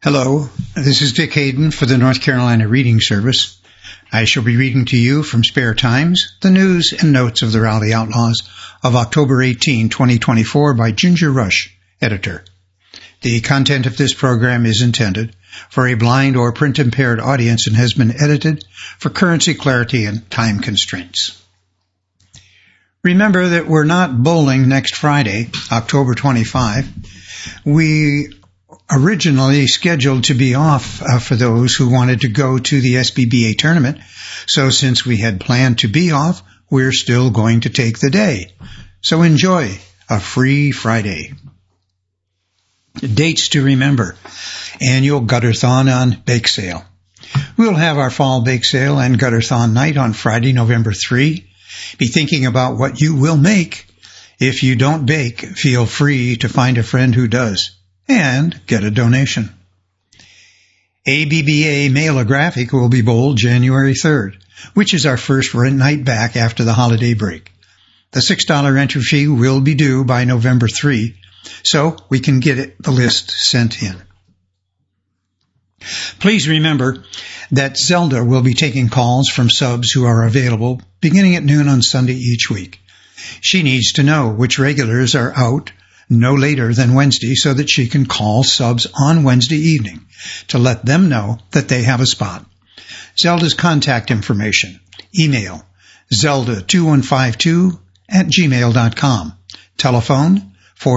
Hello, this is Dick Hayden for the North Carolina Reading Service. I shall be reading to you from Spare Times, the news and notes of the Raleigh Outlaws of October 18, 2024 by Ginger Rush, editor. The content of this program is intended for a blind or print-impaired audience and has been edited for currency clarity and time constraints. Remember that we're not bowling next Friday, October 25. We originally scheduled to be off for those who wanted to go to the SBBA tournament. So since we had planned to be off, we're still going to take the day. So enjoy a free Friday. Dates to remember. Annual Gutterthon on Bake Sale. We'll have our fall bake sale and Gutterthon night on Friday, November 3. Be thinking about what you will make. If you don't bake, feel free to find a friend who does and get a donation. ABBA Mailographic will be bowled January 3rd, which is our first night back after the holiday break. The $6 entry fee will be due by November 3, so we can get the list sent in. Please remember that Zelda will be taking calls from subs who are available beginning at noon on Sunday each week. She needs to know which regulars are out no later than Wednesday so that she can call subs on Wednesday evening to let them know that they have a spot. Zelda's contact information, email zelda2152@gmail.com, telephone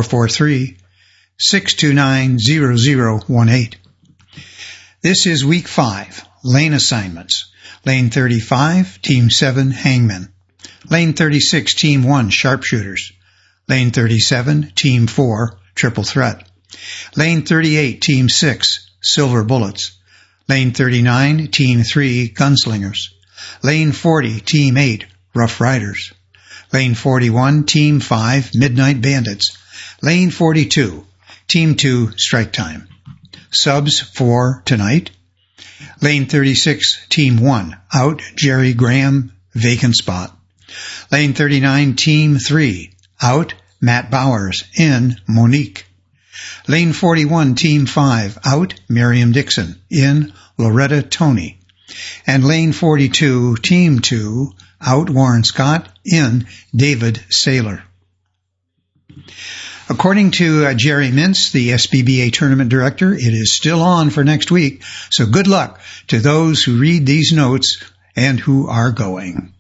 443-629-0018. This is week 5, lane assignments. Lane 35, team 7, hangmen. Lane 36, team 1, sharpshooters. Lane 37, Team 4, Triple Threat. Lane 38, Team 6, Silver Bullets. Lane 39, Team 3, Gunslingers. Lane 40, Team 8, Rough Riders. Lane 41, Team 5, Midnight Bandits. Lane 42, Team 2, Strike Time. Subs for tonight. Lane 36, Team 1, out Jerry Graham, vacant spot. Lane 39, Team 3, out Matt Bowers, in Monique. Lane 41, Team 5, out Miriam Dixon, in Loretta Tony. And Lane 42, Team 2, out Warren Scott, in David Saylor. According to Jerry Mintz, the SBBA tournament director, it is still on for next week, so good luck to those who read these notes and who are going.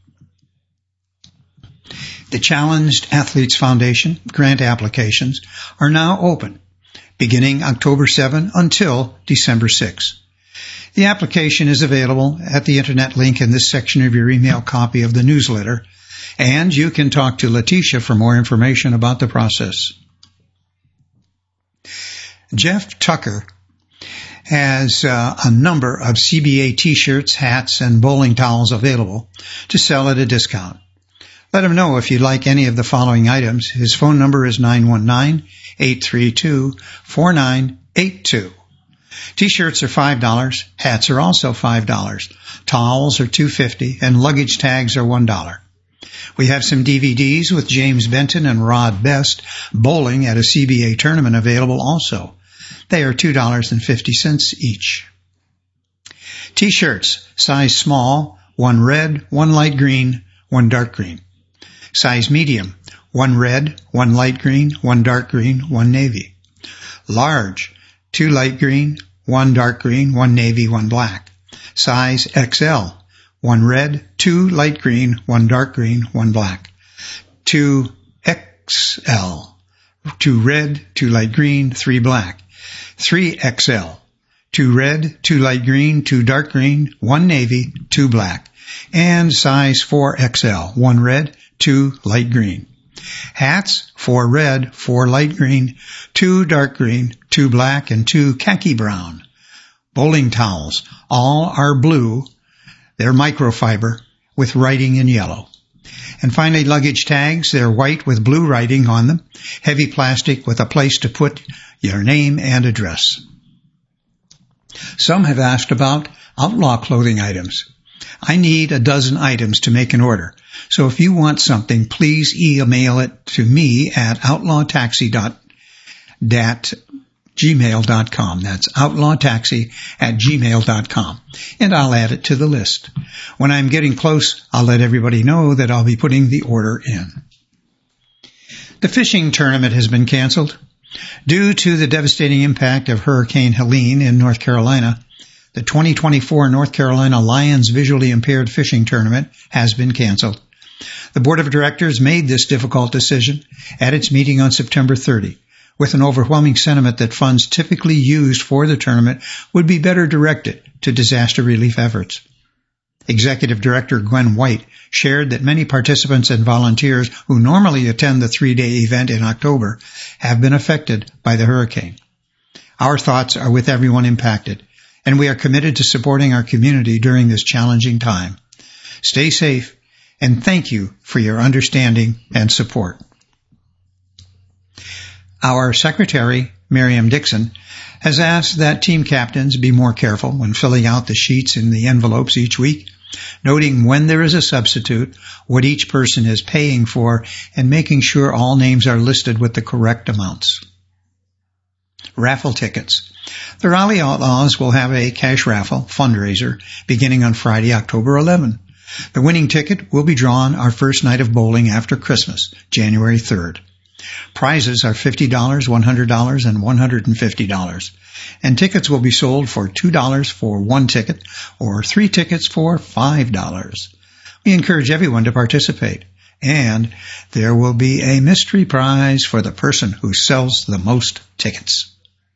The Challenged Athletes Foundation grant applications are now open, beginning October 7 until December 6. The application is available at the internet link in this section of your email copy of the newsletter, and you can talk to Letitia for more information about the process. Jeff Tucker has a number of CBA t-shirts, hats, and bowling towels available to sell at a discount. Let him know if you like any of the following items. His phone number is 919-832-4982. T-shirts are $5. Hats are also $5. Towels are $2.50, and luggage tags are $1. We have some DVDs with James Benton and Rod Best bowling at a CBA tournament available also. They are $2.50 each. T-shirts, size small, 1 red, 1 light green, 1 dark green. Size medium, 1 red, 1 light green, 1 dark green, 1 navy. Large, 2 light green, 1 dark green, 1 navy, 1 black. Size XL, 1 red, 2 light green, 1 dark green, 1 black. 2XL, 2 red, 2 light green, 3 black. 3XL, 2 red, 2 light green, 2 dark green, 1 navy, 2 black. And size 4XL, 1 red, 2 light green. Hats, 4 red, 4 light green, 2 dark green, 2 black, and 2 khaki brown. Bowling towels, all are blue. They're microfiber with writing in yellow. And finally, luggage tags, they're white with blue writing on them, heavy plastic with a place to put your name and address. Some have asked about outlaw clothing items. I need a dozen items to make an order. So if you want something, please email it to me at outlawtaxi.dat outlawtaxi@gmail.com. That's outlawtaxi@gmail.com. And I'll add it to the list. When I'm getting close, I'll let everybody know that I'll be putting the order in. The fishing tournament has been canceled. Due to the devastating impact of Hurricane Helene in North Carolina, the 2024 North Carolina Lions Visually Impaired Fishing Tournament has been canceled. The Board of Directors made this difficult decision at its meeting on September 30, with an overwhelming sentiment that funds typically used for the tournament would be better directed to disaster relief efforts. Executive Director Gwen White shared that many participants and volunteers who normally attend the 3-day event in October have been affected by the hurricane. Our thoughts are with everyone impacted, and we are committed to supporting our community during this challenging time. Stay safe, and thank you for your understanding and support. Our secretary, Miriam Dixon, has asked that team captains be more careful when filling out the sheets in the envelopes each week, noting when there is a substitute, what each person is paying for, and making sure all names are listed with the correct amounts. Raffle tickets. The Raleigh Outlaws will have a cash raffle fundraiser beginning on Friday, October 11. The winning ticket will be drawn our first night of bowling after Christmas, January 3rd. Prizes are $50, $100, and $150, and tickets will be sold for $2 for one ticket or 3 tickets for $5. We encourage everyone to participate, and there will be a mystery prize for the person who sells the most tickets.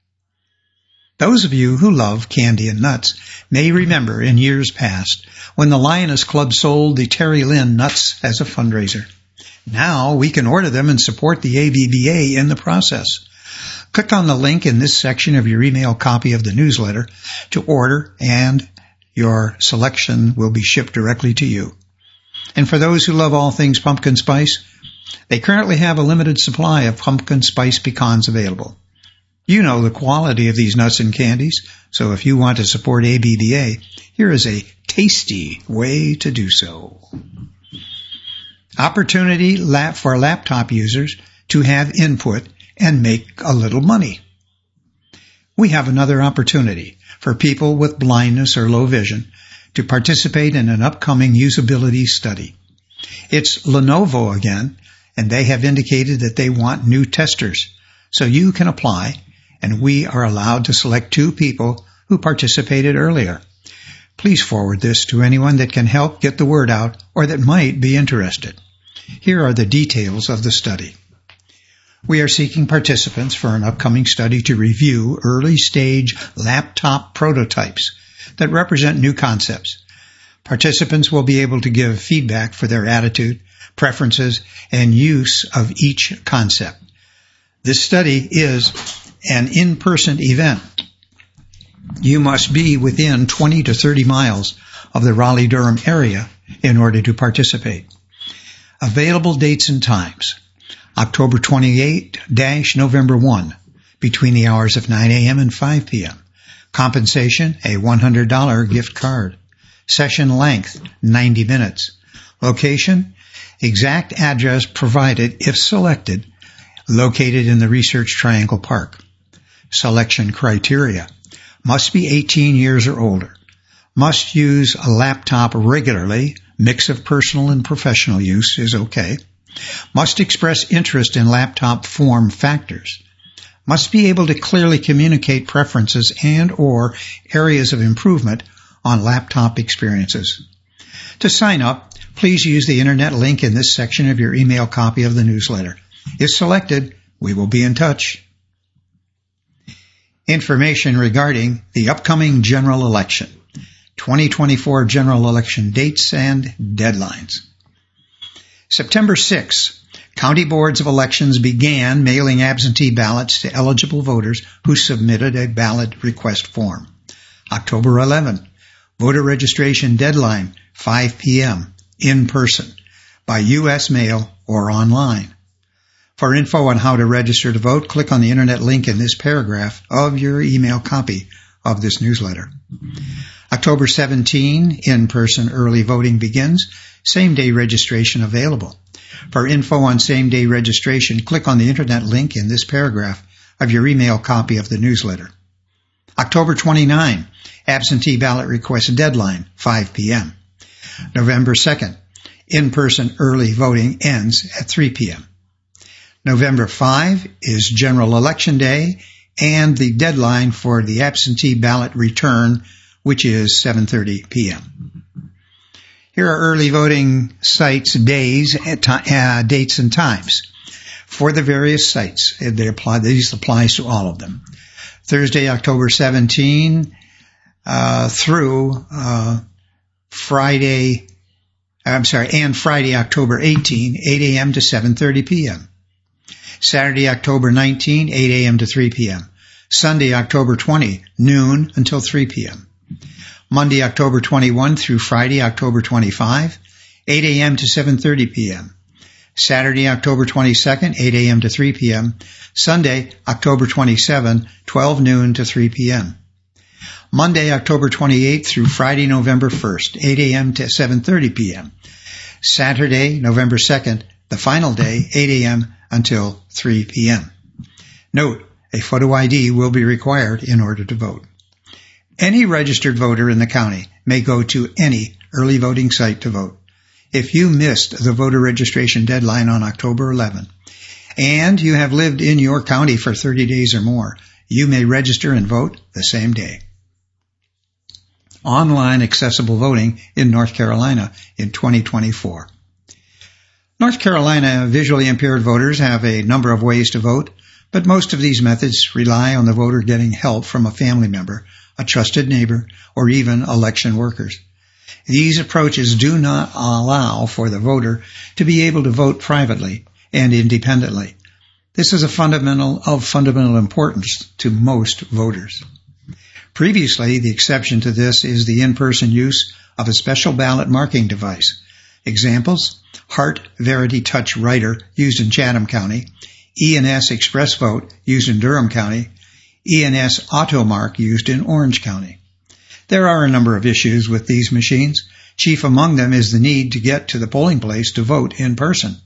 Those of you who love candy and nuts may remember in years past when the Lioness Club sold the Terry Lynn nuts as a fundraiser. Now we can order them and support the ABBA in the process. Click on the link in this section of your email copy of the newsletter to order, and your selection will be shipped directly to you. And for those who love all things pumpkin spice, they currently have a limited supply of pumpkin spice pecans available. You know the quality of these nuts and candies, so if you want to support ABBA, here is a tasty way to do so. Opportunity for laptop users to have input and make a little money. We have another opportunity for people with blindness or low vision to participate in an upcoming usability study. It's Lenovo again, and they have indicated that they want new testers, so you can apply, and we are allowed to select 2 people who participated earlier. Please forward this to anyone that can help get the word out or that might be interested. Here are the details of the study. We are seeking participants for an upcoming study to review early-stage laptop prototypes that represent new concepts. Participants will be able to give feedback for their attitude, preferences, and use of each concept. This study is an in-person event. You must be within 20 to 30 miles of the Raleigh-Durham area in order to participate. Available dates and times: October 28-November 1, between the hours of 9 a.m. and 5 p.m. Compensation, a $100 gift card. Session length, 90 minutes. Location, exact address provided if selected, located in the Research Triangle Park. Selection criteria: must be 18 years or older. Must use a laptop regularly. Mix of personal and professional use is okay. Must express interest in laptop form factors. Must be able to clearly communicate preferences and or areas of improvement on laptop experiences. To sign up, please use the internet link in this section of your email copy of the newsletter. If selected, we will be in touch. Information regarding the upcoming general election. 2024 general election dates and deadlines. September 6, county boards of elections began mailing absentee ballots to eligible voters who submitted a ballot request form. October 11, voter registration deadline, 5 p.m., in person, by U.S. mail or online. For info on how to register to vote, click on the internet link in this paragraph of your email copy of this newsletter. October 17, in-person early voting begins. Same-day registration available. For info on same-day registration, click on the internet link in this paragraph of your email copy of the newsletter. October 29, absentee ballot request deadline, 5 p.m. November 2nd, in-person early voting ends at 3 p.m. November 5 is General Election Day and the deadline for the absentee ballot return, which is 7:30 p.m. Here are early voting sites, dates and times for the various sites. These applies to all of them. Thursday, October 17 through Friday, October 18, 8 a.m. to 7:30 p.m. Saturday, October 19, 8 a.m. to 3 p.m. Sunday, October 20, noon until 3 p.m. Monday, October 21 through Friday, October 25, 8 a.m. to 7:30 p.m. Saturday, October 22nd, 8 a.m. to 3 p.m. Sunday, October 27, 12 noon to 3 p.m. Monday, October 28th through Friday, November 1st, 8 a.m. to 7:30 p.m. Saturday, November 2nd, the final day, 8 a.m. until 3 p.m. Note, a photo ID will be required in order to vote. Any registered voter in the county may go to any early voting site to vote. If you missed the voter registration deadline on October 11 and you have lived in your county for 30 days or more, you may register and vote the same day. Online accessible voting in North Carolina in 2024. North Carolina visually impaired voters have a number of ways to vote, but most of these methods rely on the voter getting help from a family member, a trusted neighbor, or even election workers. These approaches do not allow for the voter to be able to vote privately and independently. This is of fundamental importance to most voters. Previously, the exception to this is the in-person use of a special ballot marking device. Examples: Heart Verity Touch Writer used in Chatham County, ENS Express Vote used in Durham County, ENS AutoMark used in Orange County. There are a number of issues with these machines. Chief among them is the need to get to the polling place to vote in person.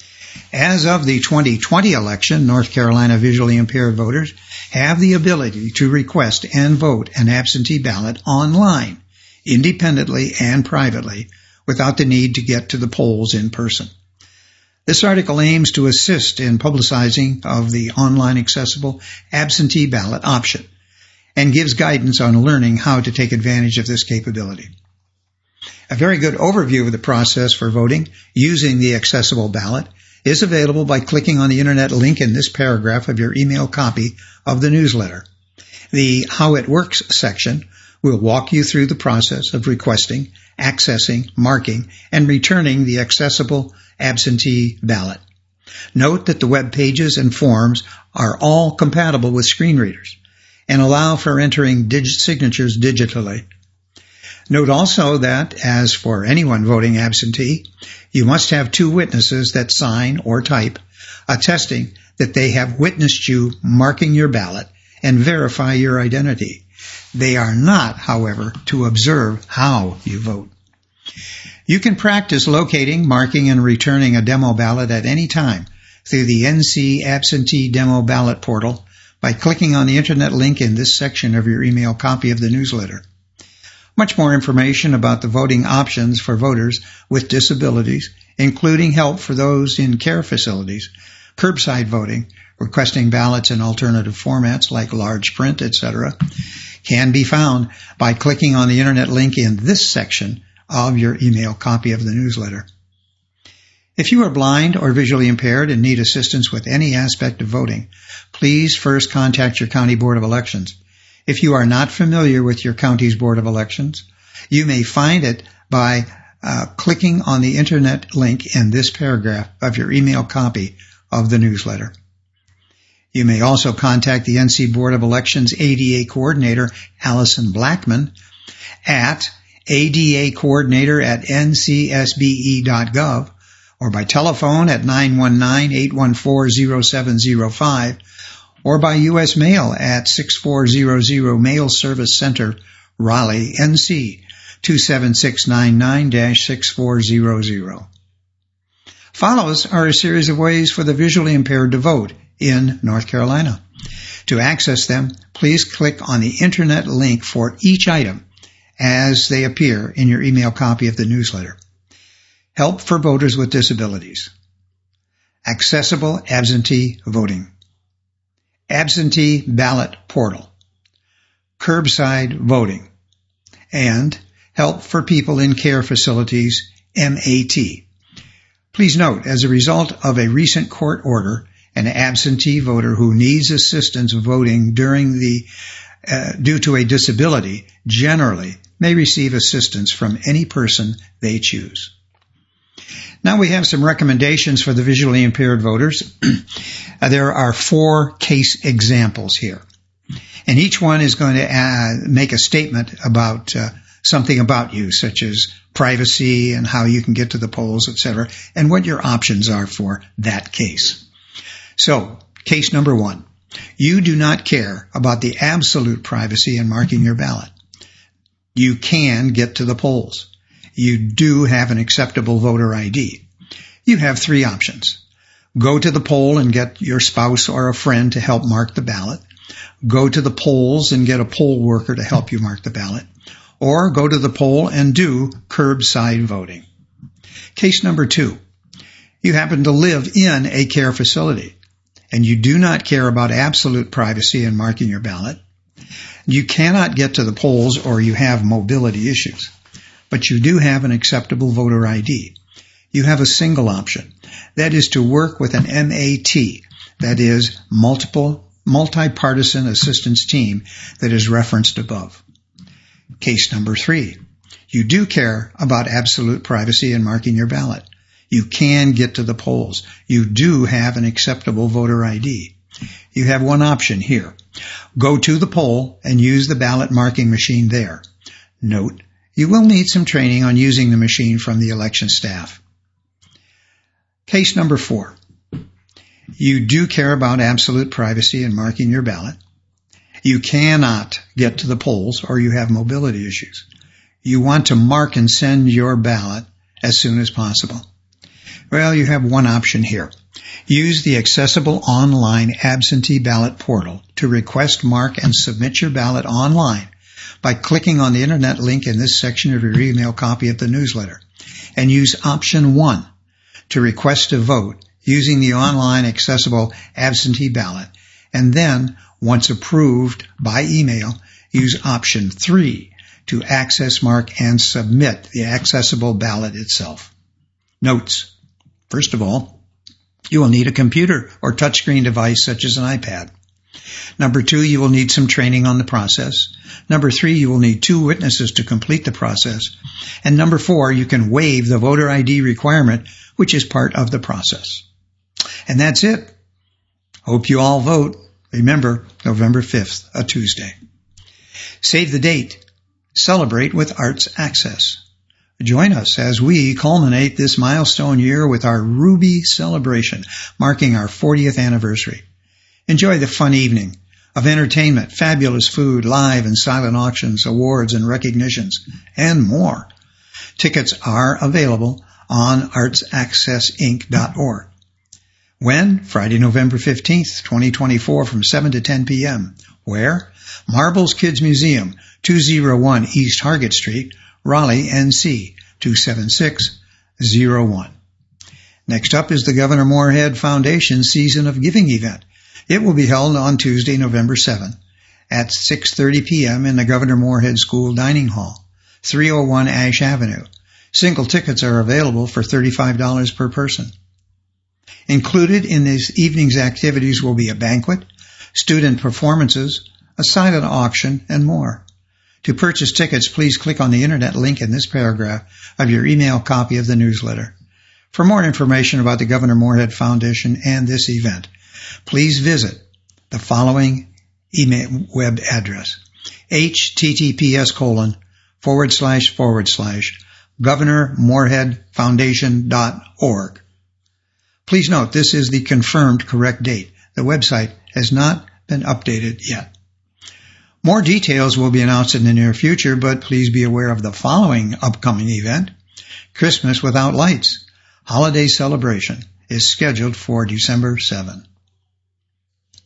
As of the 2020 election, North Carolina visually impaired voters have the ability to request and vote an absentee ballot online, independently and privately, without the need to get to the polls in person. This article aims to assist in publicizing of the online accessible absentee ballot option and gives guidance on learning how to take advantage of this capability. A very good overview of the process for voting using the accessible ballot is available by clicking on the internet link in this paragraph of your email copy of the newsletter. The How It Works section will walk you through the process of requesting, accessing, marking, and returning the accessible absentee ballot. Note that the web pages and forms are all compatible with screen readers and allow for entering signatures digitally. Note also that, as for anyone voting absentee, you must have two witnesses that sign or type, attesting that they have witnessed you marking your ballot and verify your identity. They are not, however, to observe how you vote. You can practice locating, marking, and returning a demo ballot at any time through the NC Absentee Demo Ballot portal by clicking on the internet link in this section of your email copy of the newsletter. Much more information about the voting options for voters with disabilities, including help for those in care facilities, curbside voting, requesting ballots in alternative formats like large print, etc., can be found by clicking on the internet link in this section of your email copy of the newsletter. If you are blind or visually impaired and need assistance with any aspect of voting, please first contact your county board of elections. If you are not familiar with your county's board of elections, you may find it by clicking on the internet link in this paragraph of your email copy of the newsletter. You may also contact the NC Board of Elections ADA Coordinator, Allison Blackman, at adacoordinator@ncsbe.gov or by telephone at 919-814-0705 or by U.S. mail at 6400 Mail Service Center, Raleigh, NC 27699-6400. Follows are a series of ways for the visually impaired to vote in North Carolina. To access them, please click on the internet link for each item as they appear in your email copy of the newsletter. Help for voters with disabilities. Accessible absentee voting. Absentee ballot portal. Curbside voting. And help for people in care facilities, MAT. Please note, as a result of a recent court order, an absentee voter who needs assistance voting due to a disability generally may receive assistance from any person they choose. Now we have some recommendations for the visually impaired voters. There are 4 case examples here. And each one is going to make a statement about something about you, such as privacy and how you can get to the polls, etc., and what your options are for that case. So, case number 1. You do not care about the absolute privacy in marking your ballot. You can get to the polls. You do have an acceptable voter ID. You have 3 options. Go to the poll and get your spouse or a friend to help mark the ballot. Go to the polls and get a poll worker to help you mark the ballot. Or go to the poll and do curbside voting. Case number 2. You happen to live in a care facility, and you do not care about absolute privacy in marking your ballot. You cannot get to the polls or you have mobility issues, but you do have an acceptable voter ID. You have a single option. That is to work with an MAT, that is multi-partisan assistance team that is referenced above. Case number 3. You do care about absolute privacy in marking your ballot. You can get to the polls. You do have an acceptable voter ID. You have one option here. Go to the poll and use the ballot marking machine there. Note, you will need some training on using the machine from the election staff. Case number 4. You do care about absolute privacy in marking your ballot. You cannot get to the polls or you have mobility issues. You want to mark and send your ballot as soon as possible. Well, you have one option here. Use the accessible online absentee ballot portal to request, mark, and submit your ballot online by clicking on the internet link in this section of your email copy of the newsletter. And use option 1 to request a vote using the online accessible absentee ballot. And then, once approved by email, use option 3 to access, mark, and submit the accessible ballot itself. Notes. First of all, you will need a computer or touchscreen device such as an iPad. Number 2, you will need some training on the process. Number 3, you will need 2 witnesses to complete the process. And number 4, you can waive the voter ID requirement, which is part of the process. And that's it. Hope you all vote. Remember, November 5th, a Tuesday. Save the date. Celebrate with Arts Access. Join us as we culminate this milestone year with our Ruby celebration, marking our 40th anniversary. Enjoy the fun evening of entertainment, fabulous food, live and silent auctions, awards and recognitions, and more. Tickets are available on artsaccessinc.org. When? Friday, November 15th, 2024 from 7 to 10 p.m. Where? Marbles Kids Museum, 201 East Hargett Street, Raleigh, NC, 27601. Next up is the Governor Moorhead Foundation Season of Giving event. It will be held on Tuesday, November 7th at 6:30 p.m. in the Governor Moorhead School Dining Hall, 301 Ash Avenue. Single tickets are available for $35 per person. Included in this evening's activities will be a banquet, student performances, a silent auction, and more. To purchase tickets, please click on the internet link in this paragraph of your email copy of the newsletter. For more information about the Governor Moorhead Foundation and this event, please visit the following email web address, https://governormoorheadfoundation.org. Please note this is the confirmed correct date. The website has not been updated yet. More details will be announced in the near future, but please be aware of the following upcoming event. Christmas Without Lights Holiday Celebration is scheduled for December 7.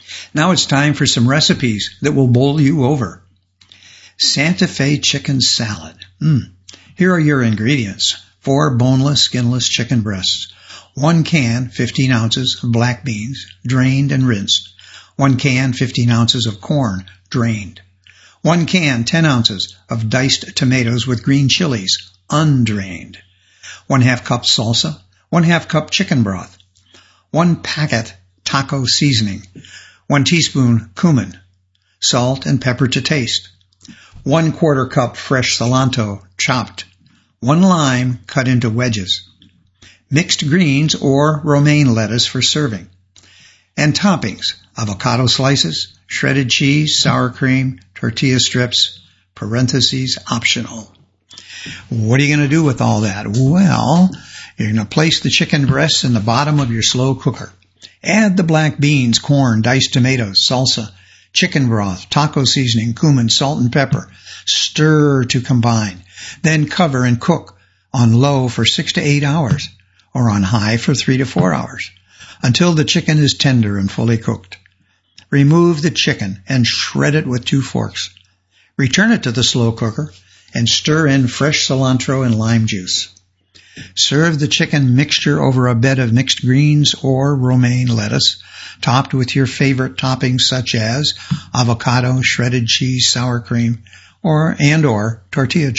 Now it's time for some recipes that will bowl you over. Santa Fe chicken salad. Here are your ingredients. 4 boneless, skinless chicken breasts. 1 can, 15 ounces of black beans, drained and rinsed. 1 can, 15 ounces of corn, drained. 1 can, 10 ounces of diced tomatoes with green chilies, undrained. 1/2 cup salsa. 1/2 cup chicken broth. 1 packet taco seasoning. 1 teaspoon cumin. Salt and pepper to taste. 1/4 cup fresh cilantro, chopped. 1 lime cut into wedges. Mixed greens or romaine lettuce for serving. And toppings: avocado slices, shredded cheese, sour cream, tortilla strips, parentheses, optional. What are you going to do with all that? Well, you're going to place the chicken breasts in the bottom of your slow cooker. Add the black beans, corn, diced tomatoes, salsa, chicken broth, taco seasoning, cumin, salt, and pepper. Stir to combine. Then cover and cook on low for 6 to 8 hours, or on high for 3 to 4 hours, until the chicken is tender and fully cooked. Remove the chicken and shred it with 2 forks. Return it to the slow cooker and stir in fresh cilantro and lime juice. Serve the chicken mixture over a bed of mixed greens or romaine lettuce, topped with your favorite toppings such as avocado, shredded cheese, sour cream, or tortilla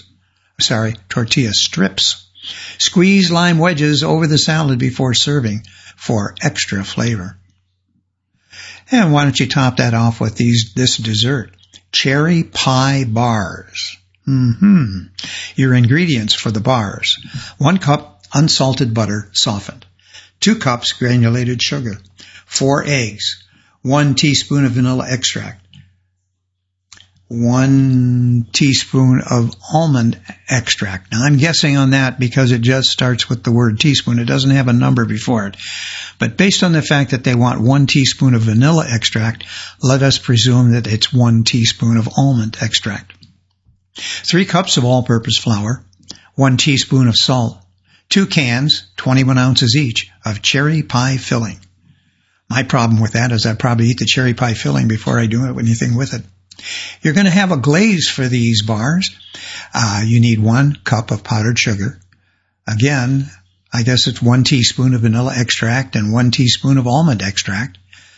strips. Squeeze lime wedges over the salad before serving for extra flavor. And why don't you top that off with this dessert? Cherry pie bars. Your ingredients for the bars: 1 cup unsalted butter, softened. 2 cups granulated sugar. 4 eggs. 1 teaspoon of vanilla extract. 1 teaspoon of almond extract. Now, I'm guessing on that because it just starts with the word teaspoon. It doesn't have a number before it. But based on the fact that they want 1 teaspoon of vanilla extract, let us presume that it's 1 teaspoon of almond extract. 3 cups of all-purpose flour. 1 teaspoon of salt. 2 cans, 21 ounces each, of cherry pie filling. My problem with that is I probably eat the cherry pie filling before I do anything with it. You're going to have a glaze for these bars. You need 1 cup of powdered sugar. Again, I guess it's 1 teaspoon of vanilla extract and 1 teaspoon of almond extract,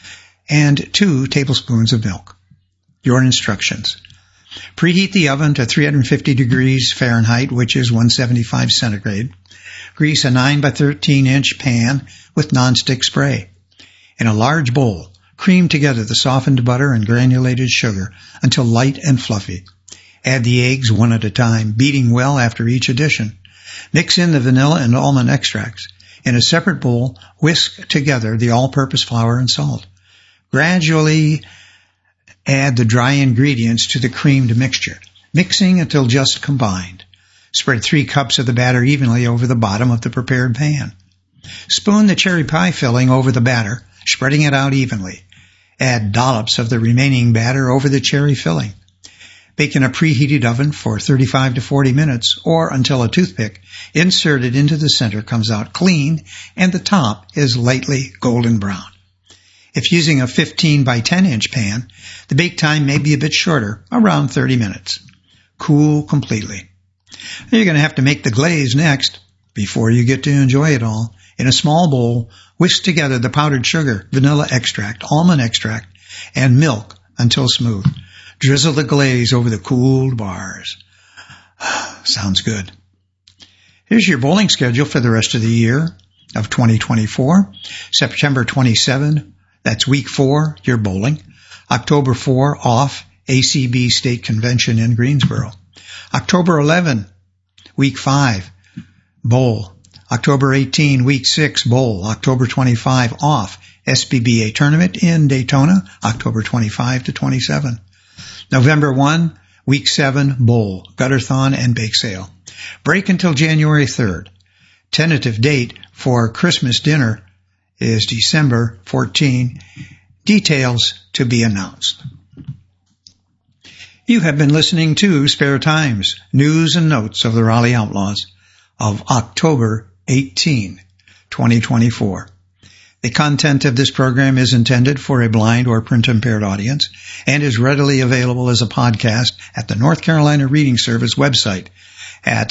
and 2 tablespoons of milk. Your instructions: preheat the oven to 350 degrees Fahrenheit, which is 175 centigrade. Grease a 9 by 13 inch pan with nonstick spray. In a large bowl, cream together the softened butter and granulated sugar until light and fluffy. Add the eggs one at a time, beating well after each addition. Mix in the vanilla and almond extracts. In a separate bowl, whisk together the all-purpose flour and salt. Gradually add the dry ingredients to the creamed mixture, mixing until just combined. Spread 3 cups of the batter evenly over the bottom of the prepared pan. Spoon the cherry pie filling over the batter, spreading it out evenly. Add dollops of the remaining batter over the cherry filling. Bake in a preheated oven for 35 to 40 minutes or until a toothpick inserted into the center comes out clean and the top is lightly golden brown. If using a 15 by 10 inch pan, the bake time may be a bit shorter, around 30 minutes. Cool completely. You're going to have to make the glaze next. Before you get to enjoy it all, in a small bowl, whisk together the powdered sugar, vanilla extract, almond extract, and milk until smooth. Drizzle the glaze over the cooled bars. Sounds good. Here's your bowling schedule for the rest of the year of 2024. September 27, that's week 4, you're bowling. October 4, off, ACB State Convention in Greensboro. October 11, week 5, bowl. October 18, week 6, bowl. October 25, off, SBBA tournament in Daytona, October 25 to 27. November 1, week 7, bowl, gutterthon, and bake sale. Break until January 3rd. Tentative date for Christmas dinner is December 14. Details to be announced. You have been listening to Spare Times, News and Notes of the Raleigh Outlaws of October 18, 2024. The content of this program is intended for a blind or print-impaired audience and is readily available as a podcast at the North Carolina Reading Service website at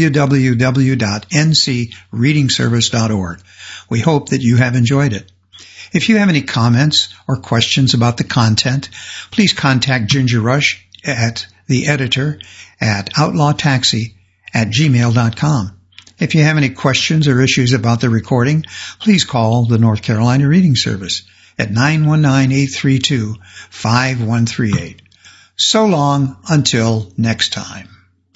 www.ncreadingservice.org. We hope that you have enjoyed it. If you have any comments or questions about the content, please contact Ginger Rush at the editor at outlawtaxi@gmail.com. If you have any questions or issues about the recording, please call the North Carolina Reading Service at 919-832-5138. So long until next time.